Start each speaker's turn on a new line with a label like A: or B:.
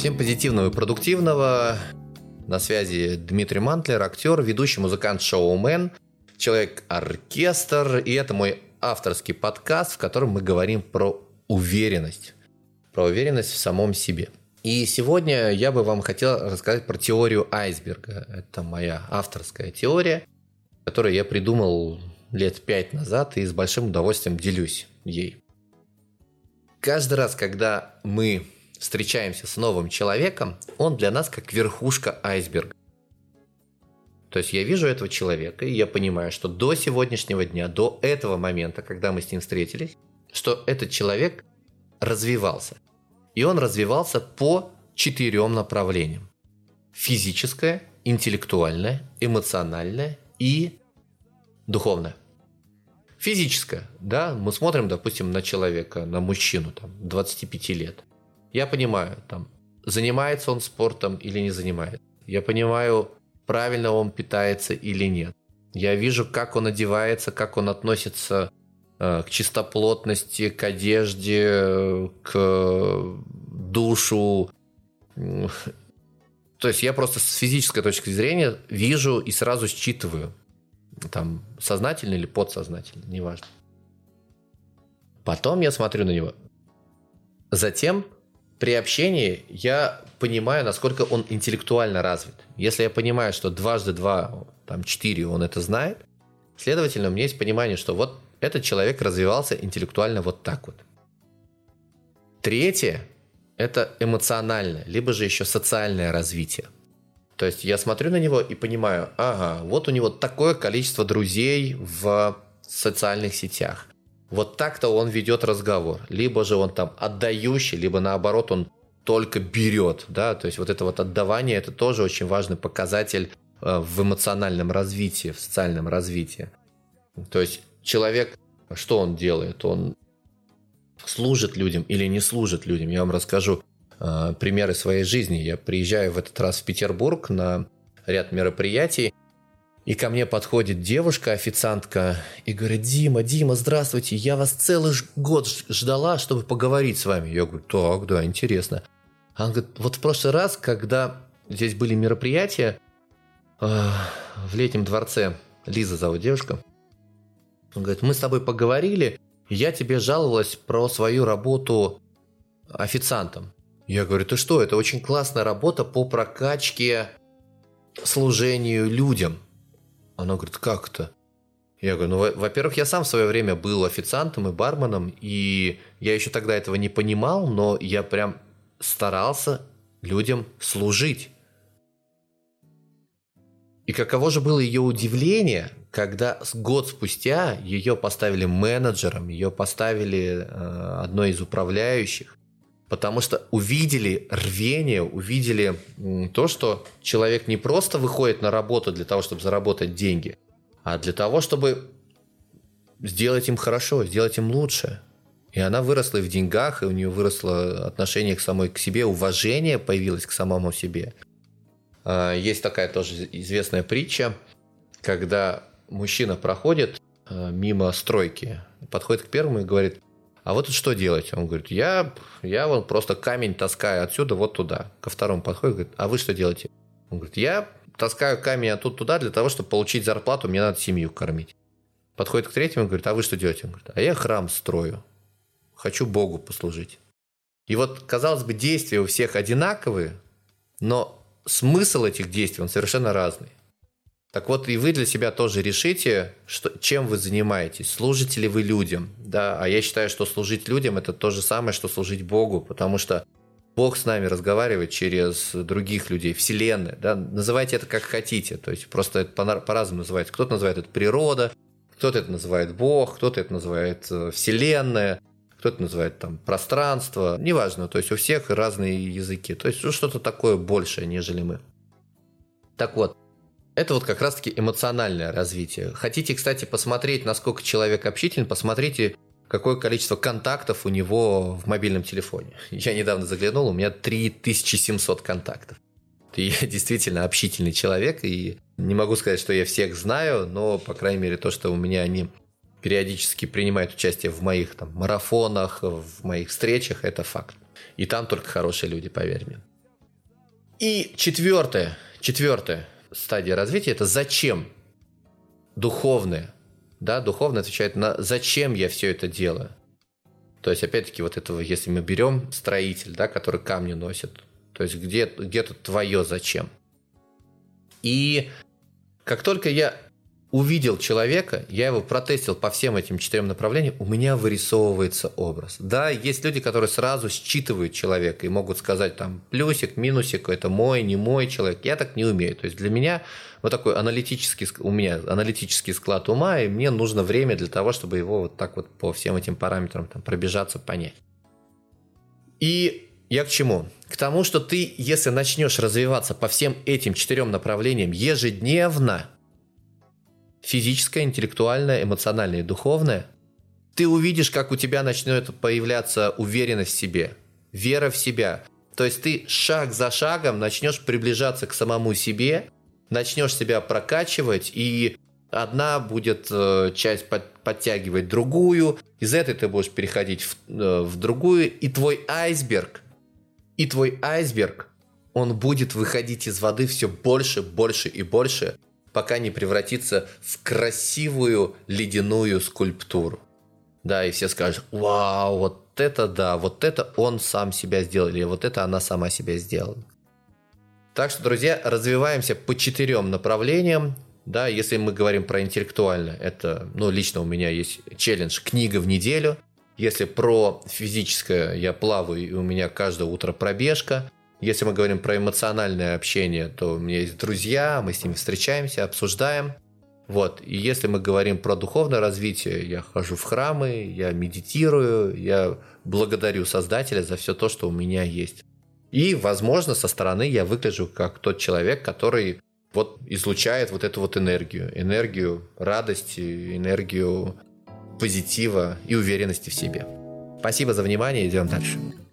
A: Всем позитивного и продуктивного. На связи Дмитрий Мантлер, актер, ведущий, музыкант, шоумен, человек-оркестр. И это мой авторский подкаст, в котором мы говорим про уверенность. Про уверенность в самом себе. И сегодня я бы вам хотел рассказать про теорию айсберга. Это моя авторская теория, которую я придумал лет 5 назад и с большим удовольствием делюсь ей. Каждый раз, когда мы встречаемся с новым человеком, он для нас как верхушка айсберга. То есть я вижу этого человека, и я понимаю, что до сегодняшнего дня, до этого момента, когда мы с ним встретились, что этот человек развивался. И он развивался по 4 направлениям. Физическое, интеллектуальное, эмоциональное и духовное. Физическое, да, мы смотрим, допустим, на человека, на мужчину, 25 лет. Я понимаю, занимается он спортом или не занимается. Я понимаю, правильно он питается или нет. Я вижу, как он одевается, как он относится к чистоплотности, к одежде, к душу. То есть я просто с физической точки зрения вижу и сразу считываю. Сознательно или подсознательно, неважно. Потом я смотрю на него. Затем при общении я понимаю, насколько он интеллектуально развит. Если я понимаю, что 2 × 2 = 4, он это знает, следовательно, у меня есть понимание, что вот этот человек развивался интеллектуально вот так вот. Третье – это эмоциональное, либо же еще социальное развитие. То есть я смотрю на него и понимаю, вот у него такое количество друзей в социальных сетях. Вот так-то он ведет разговор. Либо же он отдающий, либо наоборот он только берет. Да? То есть вот это вот отдавание – это тоже очень важный показатель в эмоциональном развитии, в социальном развитии. То есть человек, что он делает? Он служит людям или не служит людям? Я вам расскажу примеры своей жизни. Я приезжаю в этот раз в Петербург на ряд мероприятий, и ко мне подходит девушка, официантка, и говорит: Дима, здравствуйте, я вас целый год ждала, чтобы поговорить с вами. Я говорю: так, да, интересно. Она говорит: вот в прошлый раз, когда здесь были мероприятия в Летнем дворце, Лиза зовут девушка, он говорит: мы с тобой поговорили, и я тебе жаловалась про свою работу официантом. Я говорю: ты что, это очень классная работа по прокачке служению людям. Она говорит: как это? Я говорю: во-первых, я сам в свое время был официантом и барменом, и я еще тогда этого не понимал, но я прям старался людям служить. И каково же было ее удивление, когда год спустя ее поставили менеджером, ее поставили одной из управляющих, потому что увидели рвение, увидели то, что человек не просто выходит на работу для того, чтобы заработать деньги, а для того, чтобы сделать им хорошо, сделать им лучше. И она выросла и в деньгах, и у нее выросло отношение к самой к себе, уважение появилось к самому себе. Есть такая тоже известная притча, когда мужчина проходит мимо стройки, подходит к первому и говорит: а вот тут что делать? Он говорит: я вот просто камень таскаю отсюда вот туда. Ко второму подходит, говорит: а вы что делаете? Он говорит: я таскаю камень оттуда туда для того, чтобы получить зарплату, мне надо семью кормить. Подходит к третьему и говорит: а вы что делаете? Он говорит: а я храм строю. Хочу Богу послужить. И вот, казалось бы, действия у всех одинаковые, но смысл этих действий, он совершенно разный. Так вот, и вы для себя тоже решите, чем вы занимаетесь. Служите ли вы людям? Да? А я считаю, что служить людям – это то же самое, что служить Богу, потому что Бог с нами разговаривает через других людей, Вселенная. Да? Называйте это как хотите. То есть просто это по-разному называется. Кто-то называет это природа, кто-то это называет Бог, кто-то это называет Вселенная, кто-то называет пространство. Неважно, то есть у всех разные языки. То есть что-то такое большее, нежели мы. Так вот. Это вот как раз-таки эмоциональное развитие. Хотите, кстати, посмотреть, насколько человек общителен, посмотрите, какое количество контактов у него в мобильном телефоне. Я недавно заглянул, у меня 3700 контактов. Я действительно общительный человек, и не могу сказать, что я всех знаю, но, по крайней мере, то, что у меня они периодически принимают участие в моих марафонах, в моих встречах, это факт. И там только хорошие люди, поверь мне. И четвертая стадия развития – это зачем? Духовное. Да, духовное отвечает на зачем я все это делаю. То есть, опять-таки, вот этого, если мы берем строитель, да, который камни носит, то есть где тут твое зачем? И как только я увидел человека, я его протестил по всем этим 4 направлениям, у меня вырисовывается образ. Да, есть люди, которые сразу считывают человека и могут сказать там плюсик, минусик, это мой, не мой человек. Я так не умею. То есть для меня вот такой у меня аналитический склад ума, и мне нужно время для того, чтобы его вот так вот по всем этим параметрам там пробежаться, понять. И я к чему? К тому, что ты, если начнешь развиваться по всем этим 4 направлениям ежедневно, физическое, интеллектуальное, эмоциональное и духовное, ты увидишь, как у тебя начнет появляться уверенность в себе, вера в себя. То есть ты шаг за шагом начнешь приближаться к самому себе, начнешь себя прокачивать, и одна будет часть подтягивать другую, из этой ты будешь переходить в другую, и твой айсберг, он будет выходить из воды все больше, больше и больше, пока не превратится в красивую ледяную скульптуру. Да, и все скажут: вау, вот это да, вот это он сам себя сделал, или вот это она сама себя сделала. Так что, друзья, развиваемся по 4 направлениям. Да, если мы говорим про интеллектуально, это, лично у меня есть челлендж «Книга в неделю». Если про физическое, я плаваю, и у меня каждое утро пробежка. Если мы говорим про эмоциональное общение, то у меня есть друзья, мы с ними встречаемся, обсуждаем. Вот. И если мы говорим про духовное развитие, я хожу в храмы, я медитирую, я благодарю Создателя за все то, что у меня есть. И, возможно, со стороны я выгляжу как тот человек, который вот излучает вот эту вот энергию радости, энергию позитива и уверенности в себе. Спасибо за внимание, идем дальше.